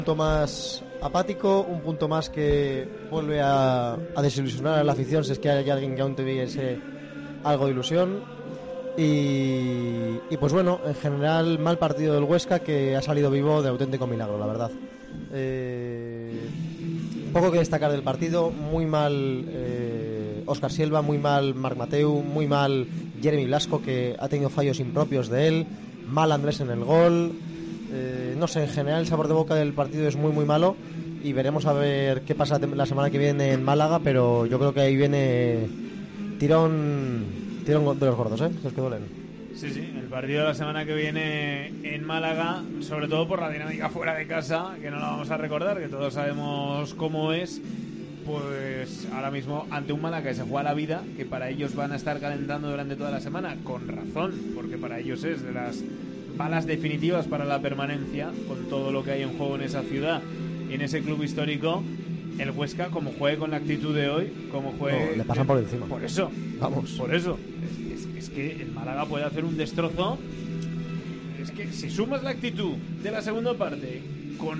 punto más apático, un punto más que vuelve a desilusionar a la afición, si es que hay alguien que aún tuviese algo de ilusión. Y pues bueno, en general mal partido del Huesca, que ha salido vivo de auténtico milagro, la verdad. Poco que destacar del partido. Muy mal Óscar Silva, muy mal Marc Mateu, muy mal Jeremy Blasco, que ha tenido fallos impropios de él, mal Andrés en el gol. No sé, en general el sabor de boca del partido es muy muy malo, y veremos a ver qué pasa la semana que viene en Málaga, pero yo creo que ahí viene tirón de los gordos, los que duelen. Sí, el partido de la semana que viene en Málaga, sobre todo por la dinámica fuera de casa, que no la vamos a recordar, que todos sabemos cómo es. Pues ahora mismo ante un Málaga que se juega la vida, que para ellos van a estar calentando durante toda la semana, con razón, porque para ellos es de las balas definitivas para la permanencia, con todo lo que hay en juego en esa ciudad y en ese club histórico. El Huesca, como juegue con la actitud de hoy, como juegue... No, le pasan por encima. Por eso. Vamos. Por eso. Es que el Málaga puede hacer un destrozo. Es que si sumas la actitud de la segunda parte con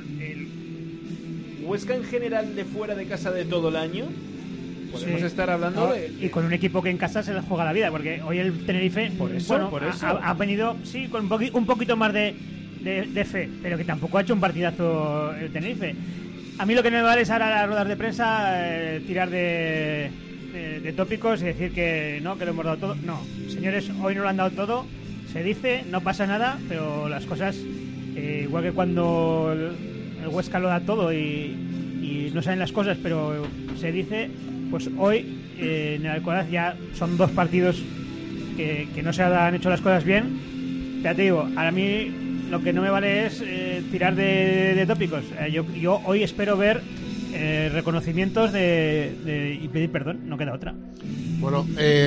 el Huesca en general de fuera de casa de todo el año, podemos estar hablando de... Y con un equipo que en casa se le juega la vida, porque hoy el Tenerife por eso. Ha venido, sí, con un poquito más de fe, pero que tampoco ha hecho un partidazo el Tenerife. A mí lo que no me vale es ahora las ruedas de prensa tirar de tópicos y decir que no, que lo hemos dado todo. No, señores, hoy no lo han dado todo, se dice, no pasa nada, pero las cosas, igual que cuando el Huesca lo da todo y no saben las cosas, pero se dice, pues hoy en el Alcoraz ya son 2 partidos que no se han hecho las cosas bien. Ya te digo, a mí lo que no me vale es tirar de tópicos. Yo hoy espero ver reconocimientos y pedir perdón, no queda otra. Bueno,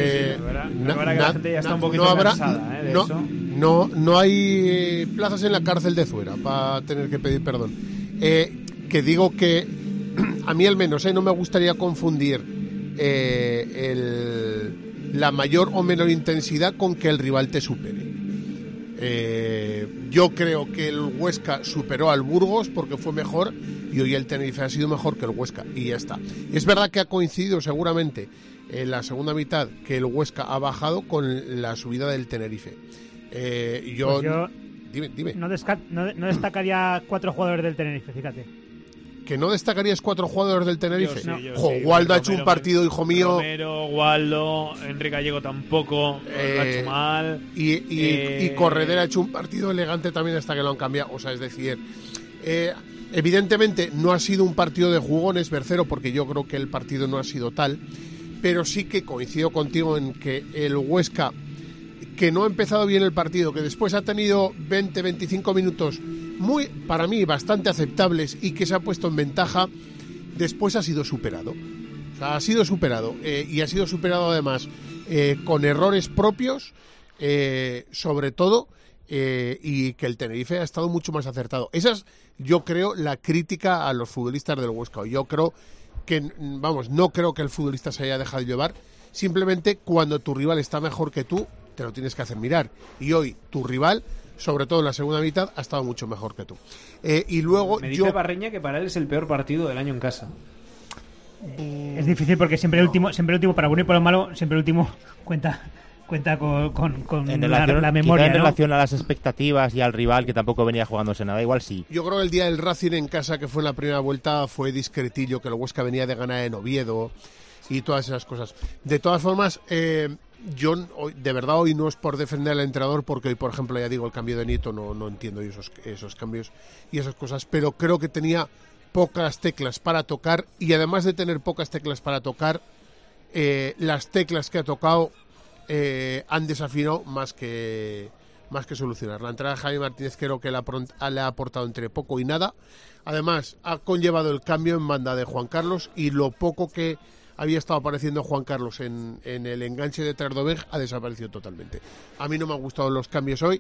la gente ya está un poquito cansada de eso. No hay plazas en la cárcel de Zuera para tener que pedir perdón. Que digo que a mí al menos no me gustaría confundir la mayor o menor intensidad con que el rival te supere. Yo creo que el Huesca superó al Burgos porque fue mejor, y hoy el Tenerife ha sido mejor que el Huesca, y ya está. Es verdad que ha coincidido seguramente en la segunda mitad que el Huesca ha bajado con la subida del Tenerife. Yo dime. No destacaría 4 jugadores del Tenerife, fíjate. ¿Que no destacarías 4 jugadores del Tenerife? Waldo ha hecho un partido, hijo mío. Romero, Waldo, Enrique Gallego tampoco, lo ha hecho mal. Y Corredera ha hecho un partido elegante también hasta que lo han cambiado. O sea, es decir, evidentemente no ha sido un partido de jugones, Bercero, porque yo creo que el partido no ha sido tal. Pero sí que coincido contigo en que el Huesca, que no ha empezado bien el partido, que después ha tenido 20-25 minutos muy, para mí, bastante aceptables y que se ha puesto en ventaja, después ha sido superado. O sea, ha sido superado, y ha sido superado además con errores propios, sobre todo, y que el Tenerife ha estado mucho más acertado. Esa es, yo creo, la crítica a los futbolistas del Huesca. Yo creo que, no creo que el futbolista se haya dejado llevar. Simplemente cuando tu rival está mejor que tú, te lo tienes que hacer mirar. Y hoy tu rival, sobre todo en la segunda mitad, ha estado mucho mejor que tú. Y luego me dice Barreña que para él es el peor partido del año en casa. Es difícil porque siempre el último, para bueno y por lo malo, siempre el último cuenta con la memoria, en relación a las expectativas y al rival, que tampoco venía jugándose nada, igual sí. Yo creo que el día del Racing en casa, que fue en la primera vuelta, fue discretillo, que el Huesca venía de ganar en Oviedo y todas esas cosas. De todas formas, yo de verdad hoy no es por defender al entrenador, porque hoy, por ejemplo, ya digo, el cambio de Nieto no entiendo esos cambios y esas cosas, pero creo que tenía pocas teclas para tocar, y además de tener pocas teclas para tocar, las teclas que ha tocado han desafinado más que solucionar. La entrada de Javi Martínez creo que le ha aportado entre poco y nada. Además, ha conllevado el cambio en banda de Juan Carlos, y lo poco que había estado apareciendo Juan Carlos en el enganche de Tardovej ha desaparecido totalmente. A mí no me han gustado los cambios hoy,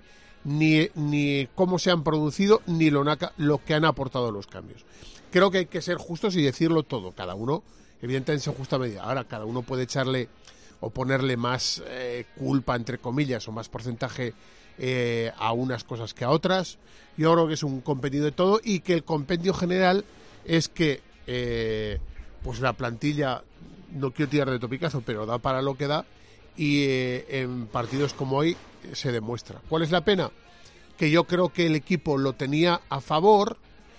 ni cómo se han producido, ni lo que han aportado los cambios. Creo que hay que ser justos y decirlo todo, cada uno, evidentemente, en su justa medida. Ahora, cada uno puede echarle o ponerle más culpa, entre comillas, o más porcentaje a unas cosas que a otras. Yo creo que es un compendio de todo y que el compendio general es que pues la plantilla, no quiero tirar de topicazo, pero da para lo que da, y en partidos como hoy se demuestra. ¿Cuál es la pena? Que yo creo que el equipo lo tenía a favor,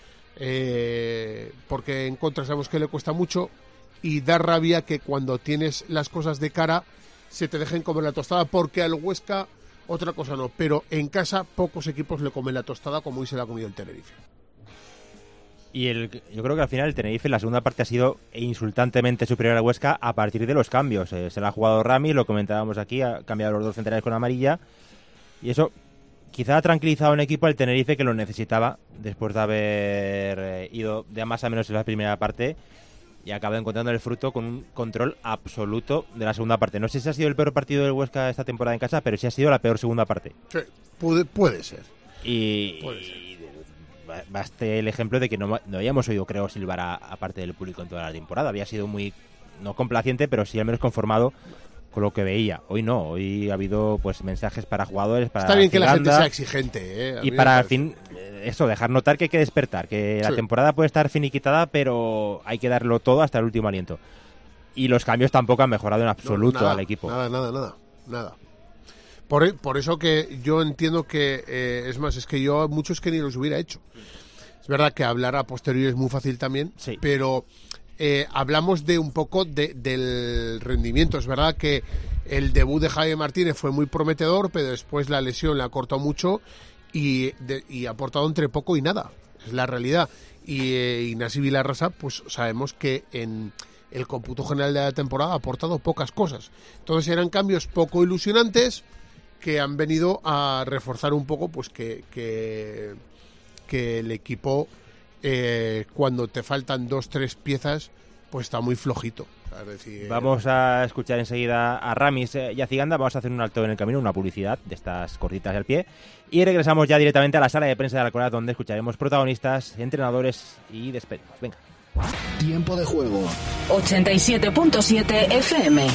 porque en contra sabemos que le cuesta mucho, y da rabia que cuando tienes las cosas de cara se te dejen comer la tostada, porque al Huesca otra cosa no, pero en casa pocos equipos le comen la tostada como hoy se la ha comido el Tenerife. Y yo creo que al final el Tenerife en la segunda parte ha sido insultantemente superior al Huesca a partir de los cambios. Se la ha jugado Rami, lo comentábamos aquí, ha cambiado los dos centrales con amarilla, y eso quizá ha tranquilizado a un equipo al Tenerife que lo necesitaba después de haber ido de a más a menos en la primera parte, y ha acabado encontrando el fruto con un control absoluto de la segunda parte. No sé si ha sido el peor partido del Huesca esta temporada en casa, pero sí ha sido la peor segunda parte. Sí, puede ser. Y baste el ejemplo de que no habíamos oído, creo, silbar a parte del público en toda la temporada. Había sido muy, no complaciente, pero sí al menos conformado con lo que veía. Hoy no, hoy ha habido pues mensajes para jugadores, para está bien que Ciganda, la gente sea exigente, y para al fin eso, dejar notar que hay que despertar, que la temporada puede estar finiquitada, pero hay que darlo todo hasta el último aliento. Y los cambios tampoco han mejorado en absoluto al equipo. Nada. Por eso que yo entiendo que, es más, es que yo muchos que ni los hubiera hecho. Es verdad que hablar a posteriori es muy fácil también, sí, pero hablamos de un poco del rendimiento. Es verdad que el debut de Javi Martínez fue muy prometedor, pero después la lesión le ha cortado mucho y ha aportado entre poco y nada. Es la realidad. Y Ignasi Vilarrasa, pues sabemos que en el cómputo general de la temporada ha aportado pocas cosas. Entonces eran cambios poco ilusionantes que han venido a reforzar un poco pues que el equipo, cuando te faltan 2-3 piezas, pues está muy flojito. Es decir, vamos a escuchar enseguida a Ramis y a Ciganda. Vamos a hacer un alto en el camino, una publicidad de estas cortitas al pie, y regresamos ya directamente a la sala de prensa de Alcoraz, donde escucharemos protagonistas, entrenadores y despedidos. Venga. Tiempo de juego. 87.7 FM.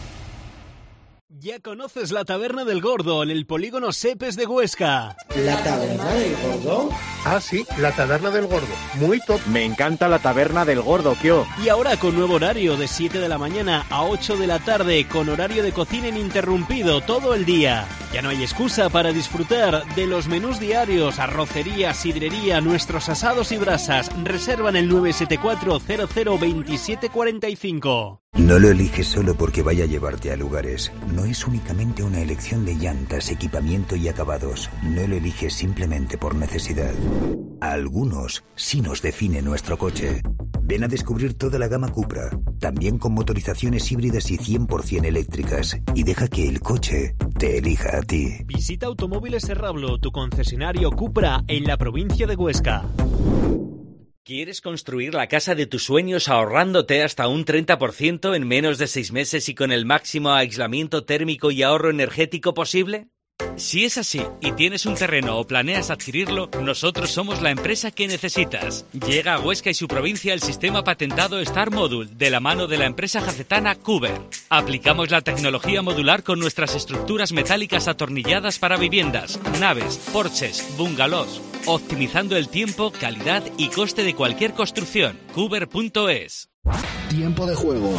Ya conoces la Taberna del Gordo en el polígono Sepes de Huesca. ¿La Taberna del Gordo? Ah, sí, la Taberna del Gordo. Muy top. Me encanta la Taberna del Gordo, Kio. Y ahora con nuevo horario de 7 de la mañana a 8 de la tarde, con horario de cocina ininterrumpido todo el día. Ya no hay excusa para disfrutar de los menús diarios, arrocería, sidrería, nuestros asados y brasas. Reserva en el 974 00 27 45. No lo eliges solo porque vaya a llevarte a lugares. No es únicamente una elección de llantas, equipamiento y acabados. No lo eliges simplemente por necesidad. A algunos sí nos define nuestro coche. Ven a descubrir toda la gama Cupra, también con motorizaciones híbridas y 100% eléctricas, y deja que el coche te elija a ti. Visita Automóviles Serrablo, tu concesionario Cupra en la provincia de Huesca. ¿Quieres construir la casa de tus sueños ahorrándote hasta un 30% en menos de 6 meses y con el máximo aislamiento térmico y ahorro energético posible? Si es así y tienes un terreno o planeas adquirirlo, nosotros somos la empresa que necesitas. Llega a Huesca y su provincia el sistema patentado Star Module de la mano de la empresa jacetana Cuber. Aplicamos la tecnología modular con nuestras estructuras metálicas atornilladas para viviendas, naves, porches, bungalows, optimizando el tiempo, calidad y coste de cualquier construcción. Cuber.es. Tiempo de juego.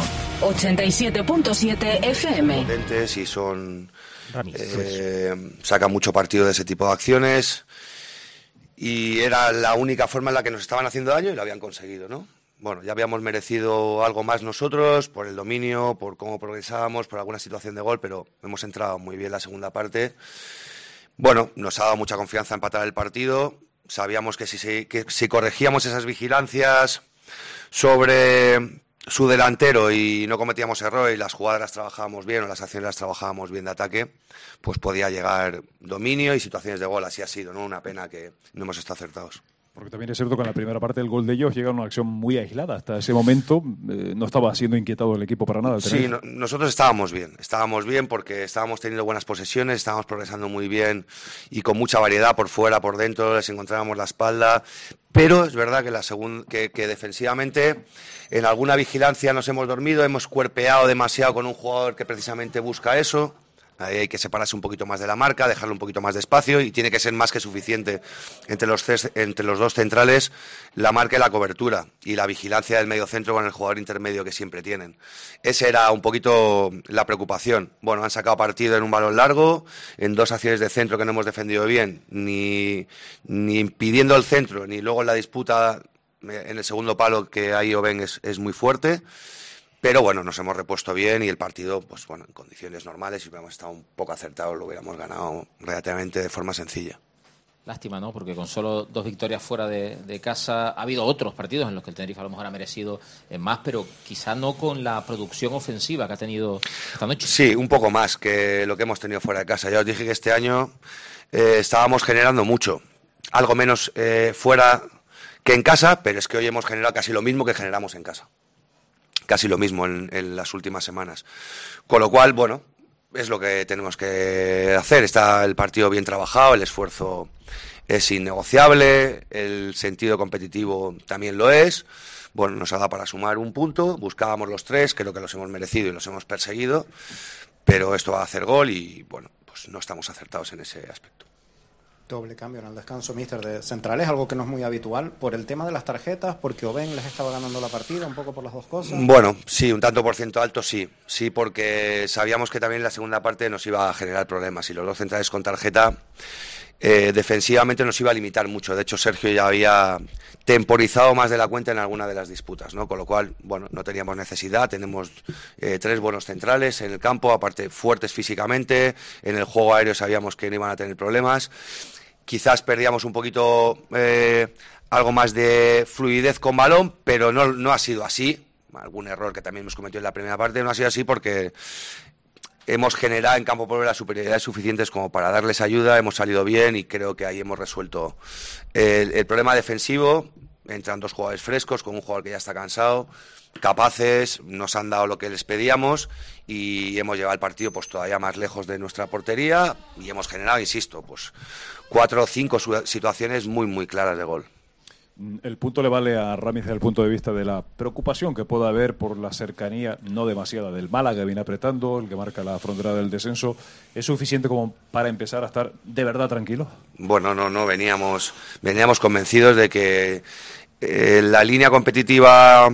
87.7 FM. Potentes y son... saca mucho partido de ese tipo de acciones y era la única forma en la que nos estaban haciendo daño y lo habían conseguido, ¿no? Bueno, ya habíamos merecido algo más nosotros por el dominio, por cómo progresábamos, por alguna situación de gol, pero hemos entrado muy bien la segunda parte. Bueno, nos ha dado mucha confianza empatar el partido. Sabíamos que si corregíamos esas vigilancias sobre su delantero y no cometíamos errores y las jugadas las trabajábamos bien o las acciones las trabajábamos bien de ataque, pues podía llegar dominio y situaciones de gol. Así ha sido, ¿no? Una pena que no hemos estado acertados. Porque también es cierto que en la primera parte del gol de ellos llega una acción muy aislada. Hasta ese momento no estaba siendo inquietado el equipo para nada. Sí, nosotros estábamos bien porque estábamos teniendo buenas posesiones, estábamos progresando muy bien y con mucha variedad por fuera, por dentro, les encontrábamos la espalda. Pero es verdad que defensivamente en alguna vigilancia nos hemos dormido, hemos cuerpeado demasiado con un jugador que precisamente busca eso. Ahí hay que separarse un poquito más de la marca, dejarle un poquito más de espacio y tiene que ser más que suficiente entre los dos centrales la marca y la cobertura y la vigilancia del mediocentro con el jugador intermedio que siempre tienen. Esa era un poquito la preocupación. Bueno, han sacado partido en un balón largo, en 2 acciones de centro que no hemos defendido bien, ni impidiendo el centro, ni luego en la disputa en el segundo palo que ahí Oben es muy fuerte. Pero bueno, nos hemos repuesto bien y el partido, pues bueno, en condiciones normales, si hubiéramos estado un poco acertados, lo hubiéramos ganado relativamente de forma sencilla. Lástima, ¿no? Porque con solo 2 victorias fuera de casa ha habido otros partidos en los que el Tenerife a lo mejor ha merecido más, pero quizá no con la producción ofensiva que ha tenido esta noche. Sí, un poco más que lo que hemos tenido fuera de casa. Ya os dije que este año estábamos generando mucho, algo menos fuera que en casa, pero es que hoy hemos generado casi lo mismo que generamos en casa. Casi lo mismo en las últimas semanas. Con lo cual, bueno, es lo que tenemos que hacer. Está el partido bien trabajado, el esfuerzo es innegociable, el sentido competitivo también lo es. Bueno, nos ha dado para sumar un punto, buscábamos los 3, creo que los hemos merecido y los hemos perseguido, pero esto va a hacer gol y, bueno, pues no estamos acertados en ese aspecto. Doble cambio en el descanso, míster, de centrales, algo que no es muy habitual, por el tema de las tarjetas, porque Oben les estaba ganando la partida, un poco por las dos cosas. Bueno, sí, un tanto por ciento alto, sí, porque sabíamos que también la segunda parte nos iba a generar problemas y los 2 centrales con tarjeta defensivamente nos iba a limitar mucho. De hecho, Sergio ya había temporizado más de la cuenta en alguna de las disputas, ¿no? Con lo cual, bueno, no teníamos necesidad, tenemos 3 buenos centrales en el campo, aparte fuertes físicamente, en el juego aéreo sabíamos que no iban a tener problemas. Quizás perdíamos un poquito algo más de fluidez con balón, pero no ha sido así. Algún error que también hemos cometido en la primera parte, no ha sido así porque hemos generado en campo por las superioridades suficientes como para darles ayuda, hemos salido bien y creo que ahí hemos resuelto el problema defensivo. Entran 2 jugadores frescos con un jugador que ya está cansado, capaces, nos han dado lo que les pedíamos y hemos llevado el partido pues todavía más lejos de nuestra portería y hemos generado, insisto, pues 4 o 5 situaciones muy muy claras de gol. El punto le vale a Ramis desde el punto de vista de la preocupación que pueda haber por la cercanía, no demasiada, del Málaga, que viene apretando, el que marca la frontera del descenso. ¿Es suficiente como para empezar a estar de verdad tranquilos? Bueno, no, veníamos convencidos de que la línea competitiva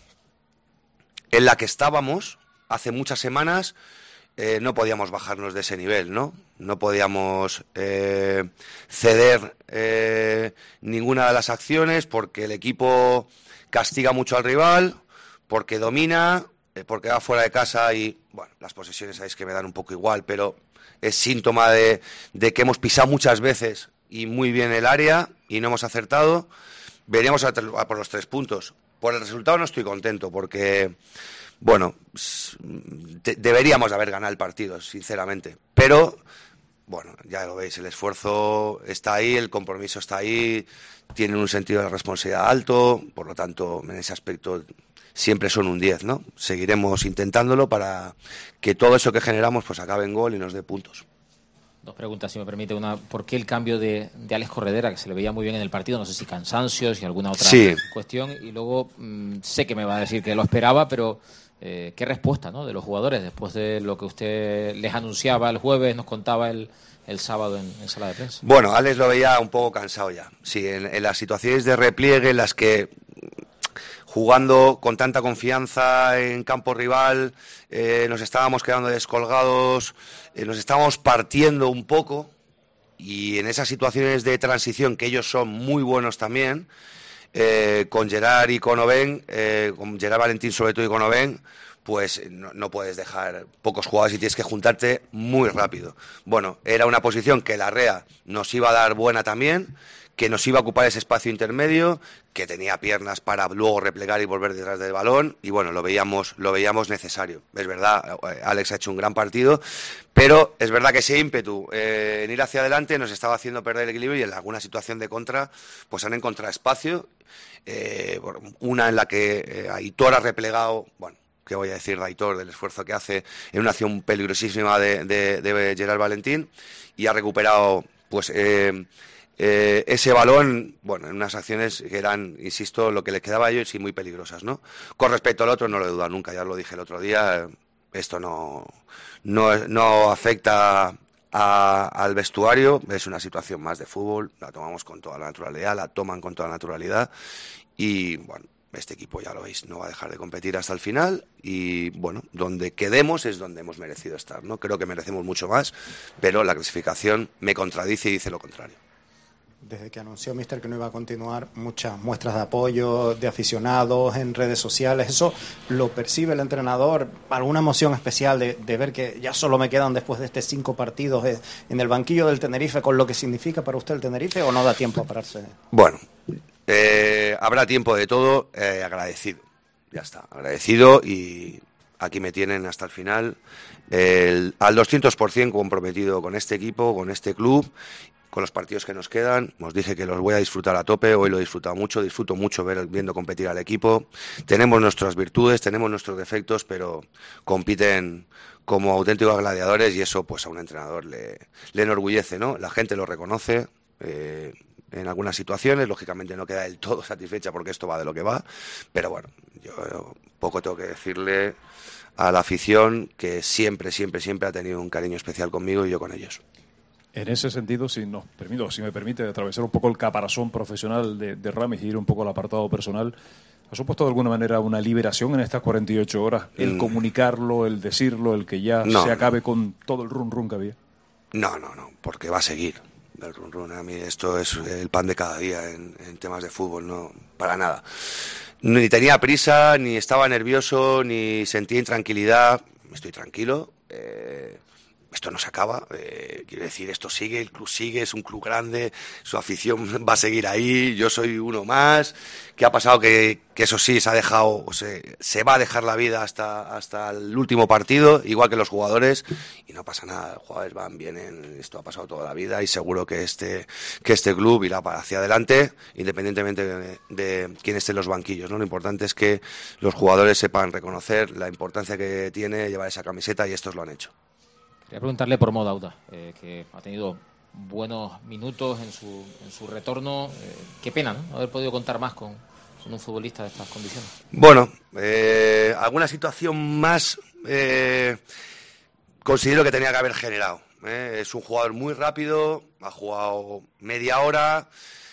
en la que estábamos hace muchas semanas no podíamos bajarnos de ese nivel, ¿no? No podíamos ceder ninguna de las acciones porque el equipo castiga mucho al rival, porque domina, porque va fuera de casa y, bueno, las posesiones sabéis que me dan un poco igual, pero es síntoma de que hemos pisado muchas veces y muy bien el área y no hemos acertado. Veníamos a por los 3 puntos. Por el resultado no estoy contento porque, bueno, deberíamos de haber ganado el partido, sinceramente. Pero, bueno, ya lo veis, el esfuerzo está ahí, el compromiso está ahí, tienen un sentido de responsabilidad alto, por lo tanto, en ese aspecto siempre son un 10, ¿no? Seguiremos intentándolo para que todo eso que generamos pues acabe en gol y nos dé puntos. 2 preguntas, si me permite. Una, ¿por qué el cambio de Alex Corredera, que se le veía muy bien en el partido? No sé si cansancios y alguna otra cuestión. Y luego, sé que me va a decir que lo esperaba, pero qué respuesta, ¿no?, de los jugadores después de lo que usted les anunciaba el jueves, nos contaba el sábado en sala de prensa. Bueno, Alex lo veía un poco cansado ya. Sí, en las situaciones de repliegue en las que jugando con tanta confianza en campo rival, nos estábamos quedando descolgados, nos estábamos partiendo un poco y en esas situaciones de transición, que ellos son muy buenos también, con Gerard y con Oben, con Gerard Valentín sobre todo y con Oben, pues no puedes dejar pocos jugadores y tienes que juntarte muy rápido. Bueno, era una posición que la REA nos iba a dar buena también, que nos iba a ocupar ese espacio intermedio, que tenía piernas para luego replegar y volver detrás del balón, y bueno, lo veíamos necesario. Es verdad, Alex ha hecho un gran partido, pero es verdad que ese ímpetu en ir hacia adelante nos estaba haciendo perder el equilibrio y en alguna situación de contra pues han encontrado espacio, una en la que Aitor ha replegado, bueno, ¿qué voy a decir de Aitor, del esfuerzo que hace en una acción peligrosísima de Gerard Valentín, y ha recuperado pues ese balón, bueno, en unas acciones que eran, insisto, lo que les quedaba a ellos y muy peligrosas, ¿no? Con respecto al otro no lo he dudado nunca, ya lo dije el otro día, esto no afecta al vestuario, es una situación más de fútbol, la tomamos con toda la naturalidad, la toman con toda la naturalidad y bueno, este equipo ya lo veis, no va a dejar de competir hasta el final y bueno, donde quedemos es donde hemos merecido estar, ¿no? Creo que merecemos mucho más, pero la clasificación me contradice y dice lo contrario. Desde que anunció Mister que no iba a continuar, muchas muestras de apoyo de aficionados en redes sociales, ¿eso lo percibe el entrenador? ¿Alguna emoción especial de ver que ya solo me quedan después de estos 5 partidos en el banquillo del Tenerife, con lo que significa para usted el Tenerife, o no da tiempo a pararse? Bueno, habrá tiempo de todo, agradecido, ya está, agradecido y aquí me tienen hasta el final, al 200% comprometido con este equipo, con este club, con los partidos que nos quedan. Os dije que los voy a disfrutar a tope, hoy lo he disfrutado mucho, disfruto mucho viendo competir al equipo. Tenemos nuestras virtudes, tenemos nuestros defectos, pero compiten como auténticos gladiadores y eso pues a un entrenador le enorgullece, ¿no? La gente lo reconoce en algunas situaciones, lógicamente no queda del todo satisfecha porque esto va de lo que va, pero bueno, yo poco tengo que decirle a la afición que siempre ha tenido un cariño especial conmigo y yo con ellos. En ese sentido, si me permite atravesar un poco el caparazón profesional de Ramis y ir un poco al apartado personal, ¿ha supuesto de alguna manera una liberación en estas 48 horas? El comunicarlo, el decirlo, el que ya se acabe con todo el run que había. No, porque va a seguir el run. A mí esto es el pan de cada día en temas de fútbol, no, para nada. Ni tenía prisa, ni estaba nervioso, ni sentía intranquilidad. Estoy tranquilo. Esto no se acaba, quiero decir, esto sigue, el club sigue, es un club grande, su afición va a seguir ahí, yo soy uno más. ¿Qué ha pasado? Que eso sí, se va a dejar la vida hasta el último partido, igual que los jugadores, y no pasa nada, los jugadores van, vienen, esto ha pasado toda la vida y seguro que este club irá hacia adelante, independientemente de quién esté en los banquillos, ¿no? Lo importante es que los jugadores sepan reconocer la importancia que tiene llevar esa camiseta y estos lo han hecho. Quería preguntarle por Mo Dauda, que ha tenido buenos minutos en su retorno. Qué pena, ¿no? Haber podido contar más con un futbolista de estas condiciones. Bueno, alguna situación más considero que tenía que haber generado. Es un jugador muy rápido, ha jugado media hora,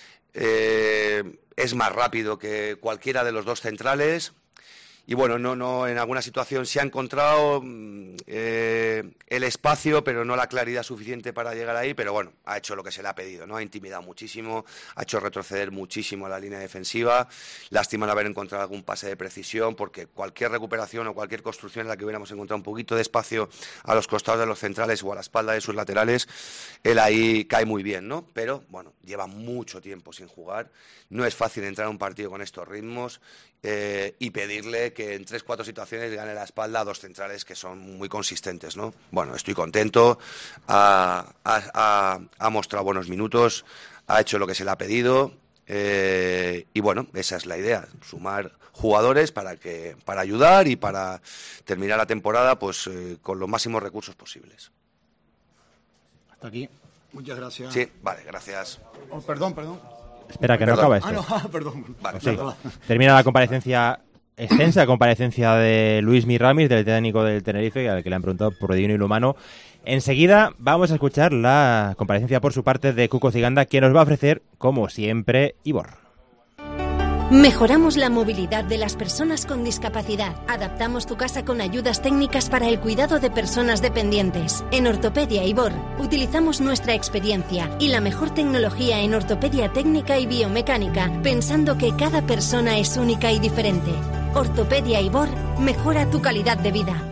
es más rápido que cualquiera de los dos centrales. Y bueno, no en alguna situación se ha encontrado el espacio, pero no la claridad suficiente para llegar ahí, pero bueno, ha hecho lo que se le ha pedido, ¿no? Ha intimidado muchísimo, ha hecho retroceder muchísimo a la línea defensiva. Lástima no haber encontrado algún pase de precisión, porque cualquier recuperación o cualquier construcción en la que hubiéramos encontrado un poquito de espacio a los costados de los centrales o a la espalda de sus laterales, él ahí cae muy bien, ¿no? Pero bueno, lleva mucho tiempo sin jugar, no es fácil entrar a un partido con estos ritmos y pedirle que en 3-4 situaciones gane la espalda a dos centrales que son muy consistentes, ¿no? Bueno, estoy contento, ha mostrado buenos minutos, ha hecho lo que se le ha pedido y bueno, esa es la idea, sumar jugadores para ayudar y para terminar la temporada pues con los máximos recursos posibles. Hasta aquí. Muchas gracias. Sí, vale, gracias. Oh, perdón. Espera, que no acaba esto. Perdón. Vale, sí. Termina la comparecencia, extensa comparecencia de Luismi Ramis, del técnico del Tenerife, al que le han preguntado por lo divino y lo humano. Enseguida vamos a escuchar la comparecencia por su parte de Cuco Ciganda, que nos va a ofrecer, como siempre, Ibor. Mejoramos la movilidad de las personas con discapacidad. Adaptamos tu casa con ayudas técnicas para el cuidado de personas dependientes. En Ortopedia Ibor utilizamos nuestra experiencia y la mejor tecnología en ortopedia técnica y biomecánica, pensando que cada persona es única y diferente. Ortopedia Ibor mejora tu calidad de vida.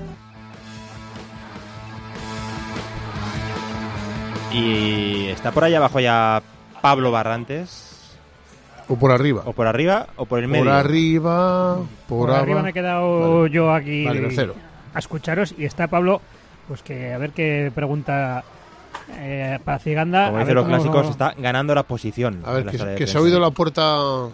Y está por ahí abajo ya Pablo Barrantes. O por arriba. O por arriba o por el medio. Por arriba, por arriba me he quedado yo aquí a escucharos y está Pablo, pues que a ver qué pregunta para Ciganda. Como dicen los clásicos, está ganando la posición. A ver, que se ha oído la puerta. A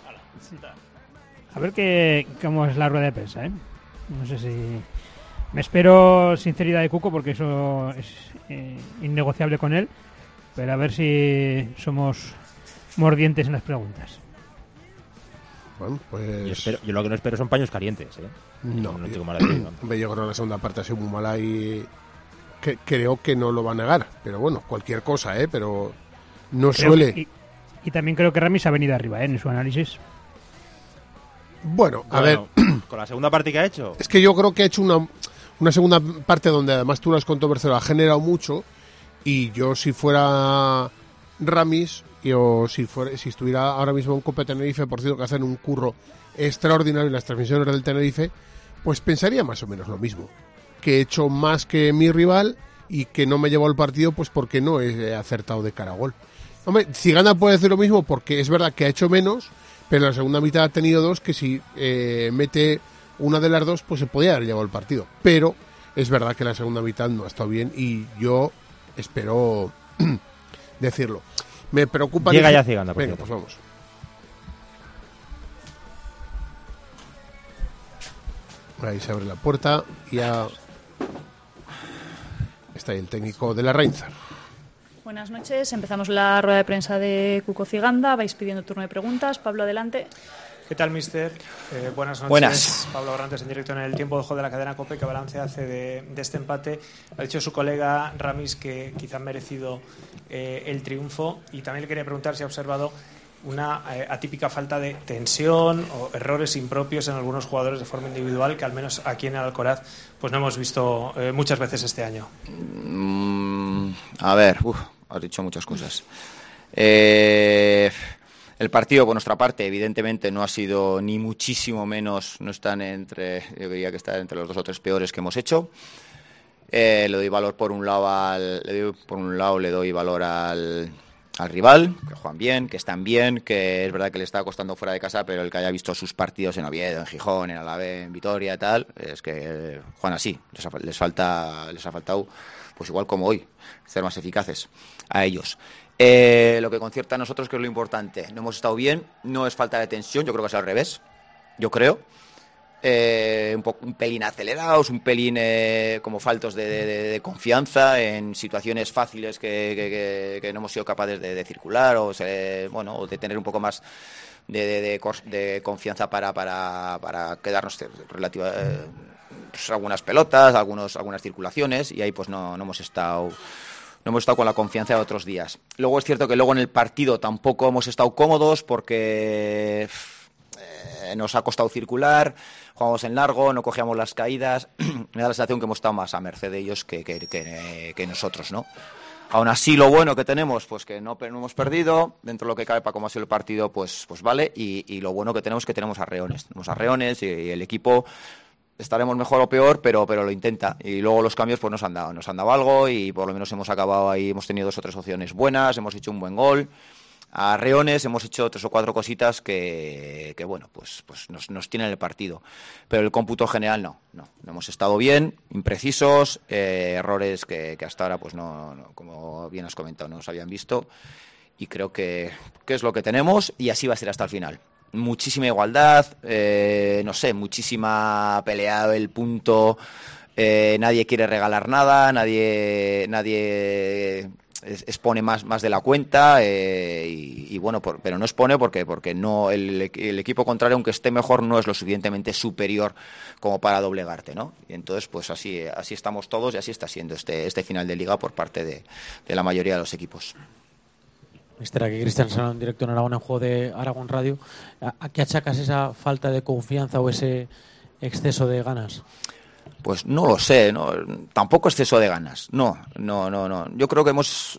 ver cómo es la rueda de prensa, ¿eh? No sé si... Me espero sinceridad de Cuco porque eso es innegociable con él, pero a ver si somos mordientes en las preguntas. Bueno, pues... yo lo que no espero son paños calientes, ¿eh? No tengo mala idea. Yo creo que la segunda parte ha sido muy mala y creo que no lo va a negar. Pero bueno, cualquier cosa, pero no suele... Y también creo que Ramis ha venido arriba, en su análisis. Bueno, a ver... ¿Con la segunda parte que ha hecho? Es que yo creo que ha hecho una segunda parte donde además tú lo has contado, Bercero, ha generado mucho, y yo si fuera Ramis, o si estuviera ahora mismo en Copa Tenerife, por cierto que hacen un curro extraordinario en las transmisiones del Tenerife, pues pensaría más o menos lo mismo, que he hecho más que mi rival y que no me llevo el partido pues porque no he acertado de cara a gol. Hombre, Zigana puede decir lo mismo porque es verdad que ha hecho menos, pero en la segunda mitad ha tenido dos que si mete una de las dos pues se podía haber llevado el partido, pero es verdad que la segunda mitad no ha estado bien y yo espero decirlo. Me preocupa... Llega ya Ziganda, por Venga, cierto. pues vamos. Ahí se abre la puerta y ya está ahí el técnico de la Reinzar. Buenas noches, empezamos la rueda de prensa de Cuco Ciganda, vais pidiendo turno de preguntas. Pablo, adelante. ¿Qué tal, mister? Buenas noches. Buenas. Pablo Abrantes, en directo en el tiempo de juego de la cadena COPE. ¿Qué balance hace de este empate? Ha dicho su colega Ramis que quizá ha merecido el triunfo, y también le quería preguntar si ha observado una atípica falta de tensión o errores impropios en algunos jugadores de forma individual que al menos aquí en el Alcoraz pues no hemos visto muchas veces este año. A ver, has dicho muchas cosas. El partido, por nuestra parte, evidentemente no ha sido ni muchísimo menos, no están yo diría que está entre los 2 o 3 peores que hemos hecho. Le doy valor por un lado, le doy valor al rival, que juegan bien, que están bien, que es verdad que le está costando fuera de casa, pero el que haya visto sus partidos en Oviedo, en Gijón, en Alavés, en Vitoria y tal, es que juegan así, les ha faltado, pues igual como hoy, ser más eficaces a ellos. Lo que concierne a nosotros, que es lo importante, no hemos estado bien, no es falta de tensión, yo creo que es al revés, yo creo. Un pelín acelerados, un pelín como faltos de confianza en situaciones fáciles que no hemos sido capaces de circular o de tener un poco más de confianza para quedarnos relativa pues algunas pelotas, algunas circulaciones, y ahí pues no hemos estado con la confianza de otros días. Luego es cierto que luego en el partido tampoco hemos estado cómodos porque nos ha costado circular, jugamos en largo, no cogíamos las caídas. Me da la sensación que hemos estado más a merced de ellos que nosotros, ¿no? Aún así, lo bueno que tenemos, pues que no hemos perdido, dentro de lo que cabe para cómo ha sido el partido, pues vale, y lo bueno que tenemos es que tenemos arreones y el equipo estaremos mejor o peor, pero lo intenta, y luego los cambios pues nos han dado algo, y por lo menos hemos acabado ahí, hemos tenido 2 o 3 opciones buenas, hemos hecho un buen gol. A Reones hemos hecho 3 o 4 cositas que bueno, pues nos tienen el partido. Pero el cómputo general no hemos estado bien, imprecisos, errores que hasta ahora, pues no, como bien has comentado, no nos habían visto. Y creo que es lo que tenemos, y así va a ser hasta el final. Muchísima igualdad, muchísima pelea el punto, nadie quiere regalar nada, nadie expone más de la cuenta, y bueno, pero no expone porque no el equipo contrario, aunque esté mejor, no es lo suficientemente superior como para doblegarte, ¿no? Y entonces pues así estamos todos, y así está siendo este final de liga por parte de la mayoría de los equipos. Mister, aquí Cristian Sanón, en directo en Aragón, en Juego de Aragón Radio. ¿A qué achacas esa falta de confianza o ese exceso de ganas? Pues no lo sé, no, tampoco exceso de ganas, no. Yo creo que hemos,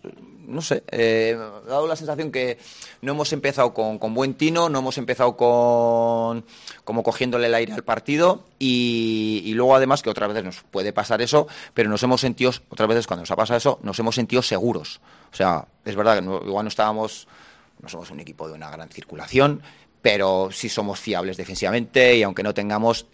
dado la sensación que no hemos empezado con buen tino, no hemos empezado como cogiéndole el aire al partido, y luego además que otras veces nos puede pasar eso, pero nos hemos sentido, otras veces cuando nos ha pasado eso, nos hemos sentido seguros. O sea, es verdad que igual no somos un equipo de una gran circulación, pero sí somos fiables defensivamente, y aunque no tengamos,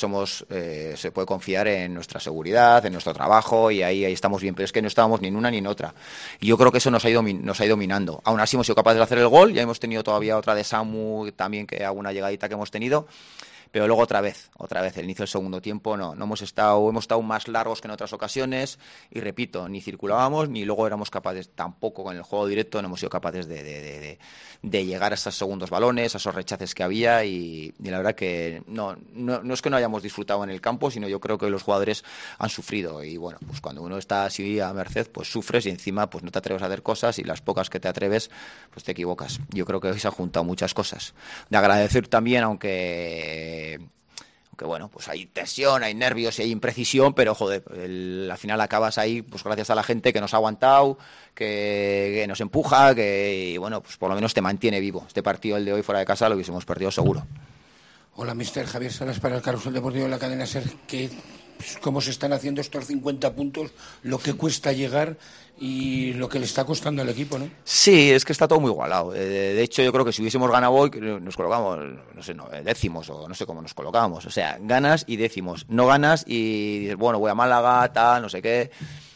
se puede confiar en nuestra seguridad, en nuestro trabajo, y ahí estamos bien, pero es que no estábamos ni en una ni en otra. Y yo creo que eso nos ha ido minando. Aún así hemos sido capaces de hacer el gol, ya hemos tenido todavía otra de Samu también, que alguna llegadita que hemos tenido, Pero luego otra vez, el inicio del segundo tiempo hemos estado más largos que en otras ocasiones y repito, ni circulábamos ni luego éramos capaces, tampoco con el juego directo no hemos sido capaces de llegar a esos segundos balones, a esos rechaces que había y la verdad que no es que no hayamos disfrutado en el campo, sino yo creo que los jugadores han sufrido y bueno, pues cuando uno está así a merced, pues sufres y encima pues no te atreves a hacer cosas y las pocas que te atreves, pues te equivocas. Yo creo que hoy se han juntado muchas cosas. De agradecer también, aunque bueno, pues hay tensión, hay nervios y hay imprecisión, pero joder, al final acabas ahí pues gracias a la gente que nos ha aguantado, que nos empuja, que y bueno, pues por lo menos te mantiene vivo. Este partido, el de hoy fuera de casa, lo hubiésemos perdido seguro. Hola, mister Javier Salas para el Carrusel Deportivo de la cadena SER. ¿Cómo se están haciendo estos 50 puntos? Lo que cuesta llegar y lo que le está costando al equipo, ¿no? Sí, es que está todo muy igualado. De hecho, yo creo que si hubiésemos ganado hoy, nos colocamos, décimos o no sé cómo nos colocábamos. O sea, ganas y décimos. No ganas y dices, bueno, voy a Málaga, tal, no sé qué.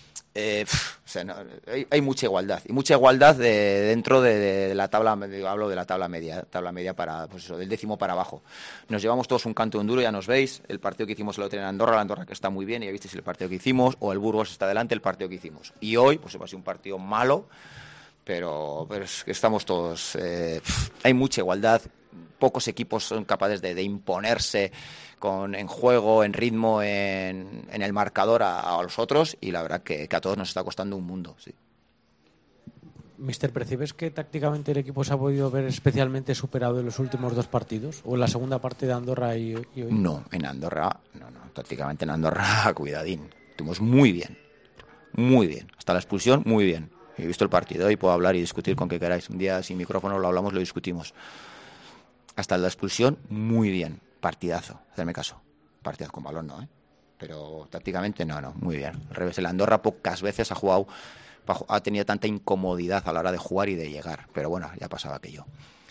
O sea, hay mucha igualdad. Y mucha igualdad dentro de la tabla, hablo de la tabla media para, pues eso, del décimo para abajo. Nos llevamos todos un canto en duro, ya nos veis. El partido que hicimos el otro en Andorra, la Andorra que está muy bien, y ya visteis el partido que hicimos, o el Burgos está delante, el partido que hicimos. Y hoy, pues va a ser un partido malo, pero es que estamos todos... hay mucha igualdad. Pocos equipos son capaces de imponerse en juego, en ritmo, en el marcador a los otros y la verdad que a todos nos está costando un mundo, sí. Mister, ¿percibes que tácticamente el equipo se ha podido ver especialmente superado en los últimos dos partidos? ¿O en la segunda parte de Andorra y hoy? No, en Andorra, no. Tácticamente en Andorra, cuidadín. Estuvimos muy bien. Hasta la expulsión, muy bien. He visto el partido y puedo hablar y discutir con que queráis. Un día sin micrófono lo hablamos, lo discutimos. Hasta la expulsión, muy bien. Partidazo, hacerme caso. Partidazo con balón, no, pero tácticamente no, muy bien. Al revés, el Andorra pocas veces ha tenido tanta incomodidad a la hora de jugar y de llegar. Pero bueno, ya pasaba aquello.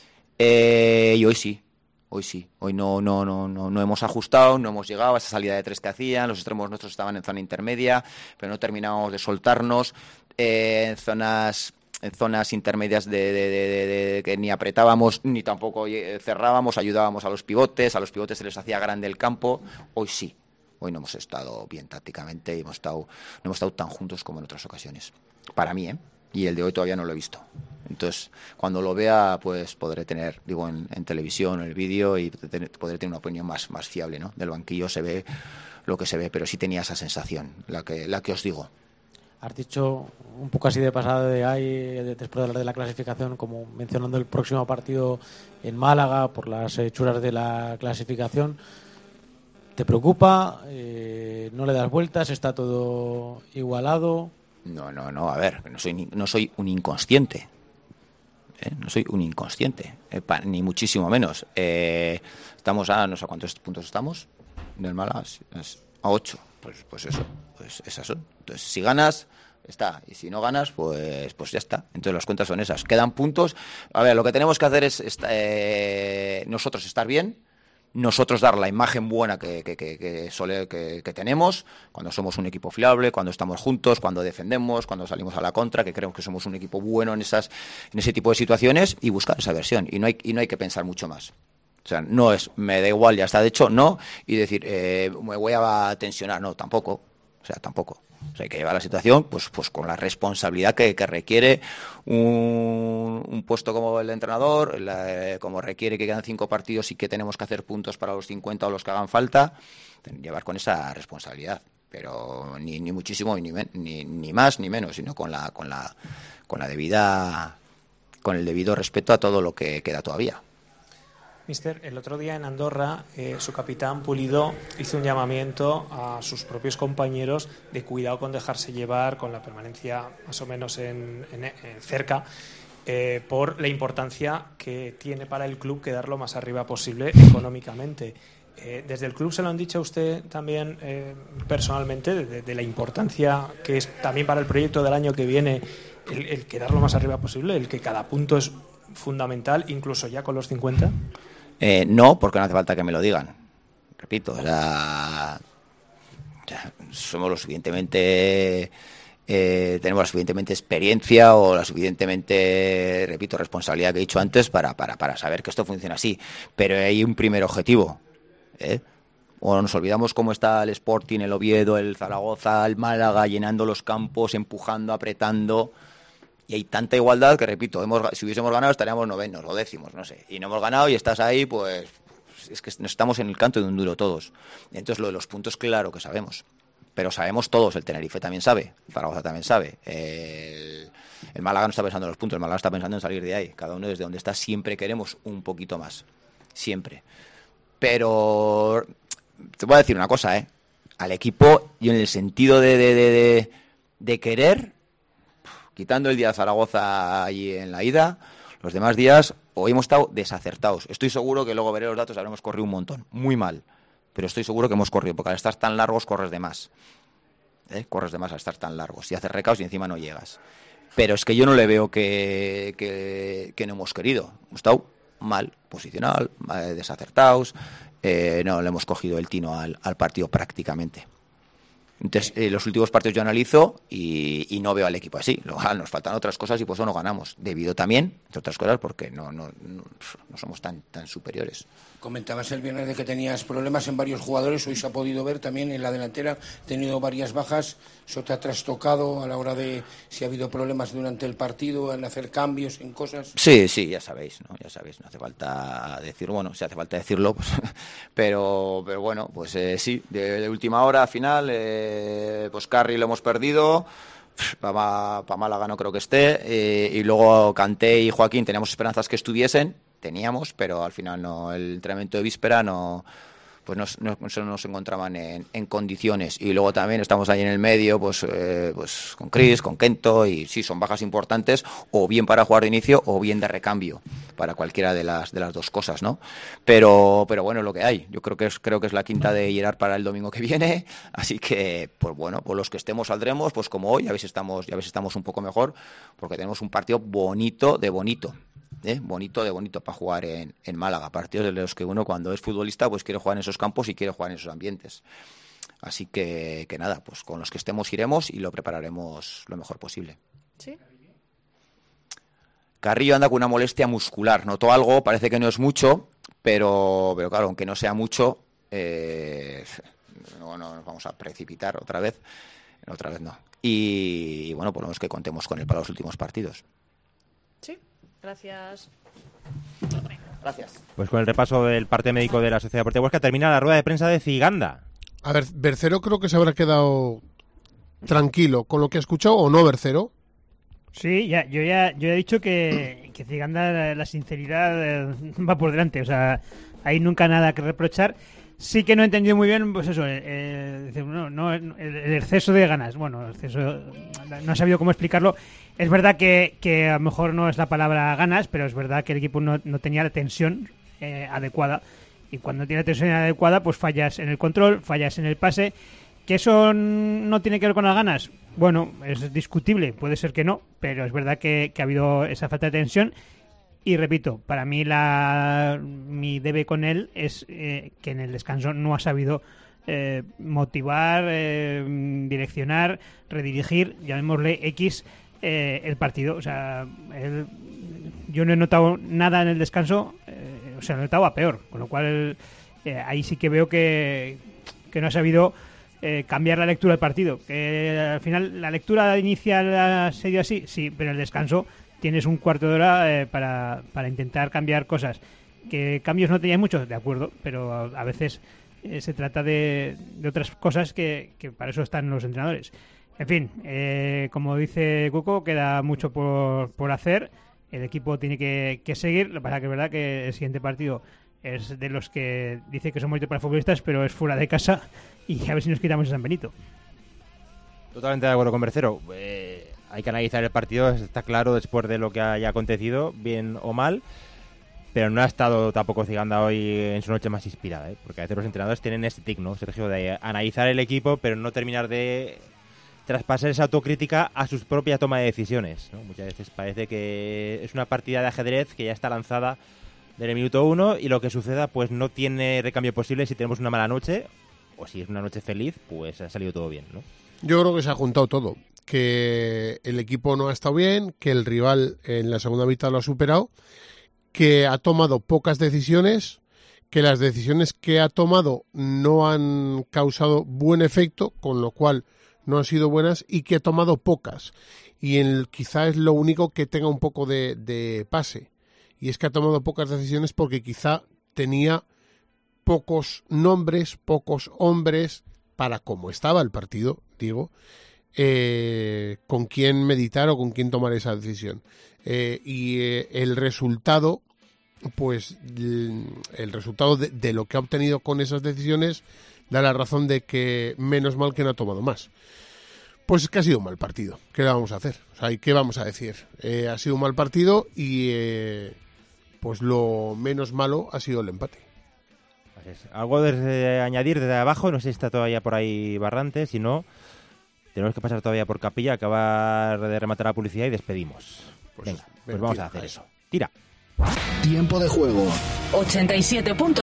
Y hoy sí. Hoy no hemos ajustado, no hemos llegado a esa salida de tres que hacían. Los extremos nuestros estaban en zona intermedia, pero no terminábamos de soltarnos. En zonas intermedias de que ni apretábamos ni tampoco cerrábamos, ayudábamos a los pivotes se les hacía grande el campo. Hoy sí, hoy no hemos estado bien tácticamente y no hemos estado tan juntos como en otras ocasiones. Para mí, y el de hoy todavía no lo he visto. Entonces, cuando lo vea, pues podré tener, en televisión, en el vídeo, y podré tener una opinión más fiable, ¿no? Del banquillo se ve lo que se ve, pero sí tenía esa sensación, la que os digo. Has dicho un poco así de pasada después de hablar de la clasificación, como mencionando el próximo partido en Málaga por las hechuras de la clasificación. ¿Te preocupa? ¿No le das vueltas? ¿Está todo igualado? No, a ver, no soy un inconsciente. No soy un inconsciente, ni muchísimo menos. Estamos no sé a cuántos puntos estamos del Málaga, a 8. Pues eso, pues esas son. Entonces, si ganas, está. Y si no ganas, pues ya está. Entonces, las cuentas son esas. Quedan puntos. A ver, lo que tenemos que hacer es nosotros estar bien, nosotros dar la imagen buena que tenemos, cuando somos un equipo fiable, cuando estamos juntos, cuando defendemos, cuando salimos a la contra, que creemos que somos un equipo bueno en ese tipo de situaciones, y buscar esa versión. Y no hay que pensar mucho más. O sea, no es, me da igual, ya está, de hecho, no, y decir, me voy a tensionar, no, tampoco. O sea, hay que llevar la situación pues con la responsabilidad que requiere un puesto como el de entrenador, como requiere que quedan 5 partidos y que tenemos que hacer puntos para los 50 o los que hagan falta, llevar con esa responsabilidad. Pero ni muchísimo, ni más ni menos, sino con el debido respeto a todo lo que queda todavía. Mister, el otro día en Andorra, su capitán Pulido hizo un llamamiento a sus propios compañeros de cuidado con dejarse llevar, con la permanencia más o menos en cerca, por la importancia que tiene para el club quedar lo más arriba posible económicamente. Desde el club se lo han dicho a usted también personalmente, de la importancia que es también para el proyecto del año que viene el quedar lo más arriba posible, el que cada punto es fundamental, incluso ya con los 50. No, porque no hace falta que me lo digan. Repito, somos lo suficientemente, tenemos la suficientemente experiencia o la suficientemente, repito, responsabilidad que he dicho antes para saber que esto funciona así. Pero hay un primer objetivo, O nos olvidamos cómo está el Sporting, el Oviedo, el Zaragoza, el Málaga, llenando los campos, empujando, apretando. Y hay tanta igualdad que, repito, si hubiésemos ganado estaríamos novenos o décimos, no sé. Y no hemos ganado y estás ahí, pues es que estamos en el canto de un duro todos. Entonces lo de los puntos, claro que sabemos. Pero sabemos todos, el Tenerife también sabe, el Zaragoza también sabe. El Málaga no está pensando en los puntos, el Málaga está pensando en salir de ahí. Cada uno desde donde está siempre queremos un poquito más. Siempre. Pero te voy a decir una cosa, al equipo, yo en el sentido de querer, quitando el día de Zaragoza allí en la ida, los demás días hoy hemos estado desacertados. Estoy seguro que luego veré los datos, habremos corrido un montón, muy mal, pero estoy seguro que hemos corrido, porque al estar tan largos corres de más. Corres de más al estar tan largos, y haces recaos y encima no llegas. Pero es que yo no le veo que no hemos querido. Hemos estado mal posicionados, desacertados, no le hemos cogido el tino al partido prácticamente. Entonces, los últimos partidos yo analizo y no veo al equipo así. Nos faltan otras cosas y por eso no ganamos. Debido también, entre otras cosas, porque no somos tan superiores. Comentabas el viernes de que tenías problemas en varios jugadores. Hoy se ha podido ver también en la delantera. Ha tenido varias bajas. Eso te ha trastocado a la hora de si ha habido problemas durante el partido, en hacer cambios, en cosas. Sí, ya sabéis, ¿no? Ya sabéis, no hace falta decirlo. Bueno, si hace falta decirlo, pues, pero bueno, pues sí, de última hora, final, pues Carri lo hemos perdido. Para Málaga no creo que esté, y luego Kanté y Joaquín teníamos esperanzas que estuviesen, pero al final no, el entrenamiento de víspera no se encontraban en condiciones. Y luego también estamos ahí en el medio, pues con Chris, con Kento, y sí, son bajas importantes, o bien para jugar de inicio o bien de recambio, para cualquiera de las dos cosas, ¿no? Pero bueno, lo que hay. Yo creo que es la quinta de Gerard para el domingo que viene, así que, pues bueno, pues los que estemos saldremos, pues como hoy, a ver si estamos un poco mejor, porque tenemos un partido bonito de bonito. Bonito para jugar en Málaga, partidos de los que uno cuando es futbolista pues quiere jugar en esos campos y quiere jugar en esos ambientes. Así que nada, pues con los que estemos iremos y lo prepararemos lo mejor posible. ¿Sí? Carrillo anda con una molestia muscular, notó algo, parece que no es mucho, pero claro, aunque no sea mucho, no nos vamos a precipitar otra vez no. Y bueno, por lo menos que contemos con él para los últimos partidos. Sí. Gracias. Pues con el repaso del parte médico de la Sociedad Deportiva Huesca termina la rueda de prensa de Ciganda. A ver, Bercero creo que se habrá quedado tranquilo con lo que ha escuchado, ¿o no, Bercero? Sí, yo he dicho que Ciganda, la sinceridad va por delante, o sea, hay nunca nada que reprochar. Sí que no he entendido muy bien, pues eso, el exceso de ganas. Bueno, no he sabido cómo explicarlo. Es verdad que a lo mejor no es la palabra ganas, pero es verdad que el equipo no tenía la tensión adecuada. Y cuando tiene la tensión adecuada, pues fallas en el control, fallas en el pase. ¿Que eso no tiene que ver con las ganas? Bueno, es discutible, puede ser que no, pero es verdad que ha habido esa falta de tensión. Y repito, para mí mi debe con él es que en el descanso no ha sabido motivar, direccionar, redirigir, llamémosle X, el partido. O sea, yo no he notado nada en el descanso, o sea, lo he notado a peor, con lo cual ahí sí que veo que no ha sabido cambiar la lectura del partido. Que al final la lectura inicial ha sido así, sí, pero en el descanso tienes un cuarto de hora para intentar cambiar cosas. Que cambios no tenías muchos, de acuerdo, pero a veces se trata de otras cosas que para eso están los entrenadores. En fin, como dice Cuco, queda mucho por hacer. El equipo tiene que seguir. Lo que pasa que es verdad que el siguiente partido es de los que dice que son muy para futbolistas, pero es fuera de casa, y a ver si nos quitamos a San Benito. Totalmente de acuerdo con Bercero. Hay que analizar el partido, está claro, después de lo que haya acontecido, bien o mal, pero no ha estado tampoco Ciganda hoy en su noche más inspirada, porque a veces los entrenadores tienen este tic, ¿no, Sergio? De analizar el equipo, pero no terminar de traspasar esa autocrítica a su propia toma de decisiones, ¿no? Muchas veces parece que es una partida de ajedrez que ya está lanzada desde el minuto 1 y lo que suceda pues no tiene recambio posible si tenemos una mala noche, o si es una noche feliz, pues ha salido todo bien, ¿no? Yo creo que se ha juntado todo, que el equipo no ha estado bien, que el rival en la segunda mitad lo ha superado, que ha tomado pocas decisiones, que las decisiones que ha tomado no han causado buen efecto, con lo cual no han sido buenas, y que ha tomado pocas. Y quizá es lo único que tenga un poco de pase. Y es que ha tomado pocas decisiones porque quizá tenía pocos nombres, pocos hombres, para cómo estaba el partido, digo, con quién meditar o con quién tomar esa decisión. El resultado, pues el resultado de lo que ha obtenido con esas decisiones da la razón de que menos mal que no ha tomado más. Pues es que ha sido un mal partido. ¿Qué le vamos a hacer? O sea, ¿qué vamos a decir? Ha sido un mal partido y pues lo menos malo ha sido el empate. Algo de añadir desde abajo, no sé si está todavía por ahí Barrantes, si no, tenemos que pasar todavía por Capilla, acabar de rematar la publicidad y despedimos. Venga, pues vamos a hacer eso. Tira. Tiempo de juego. 87 puntos.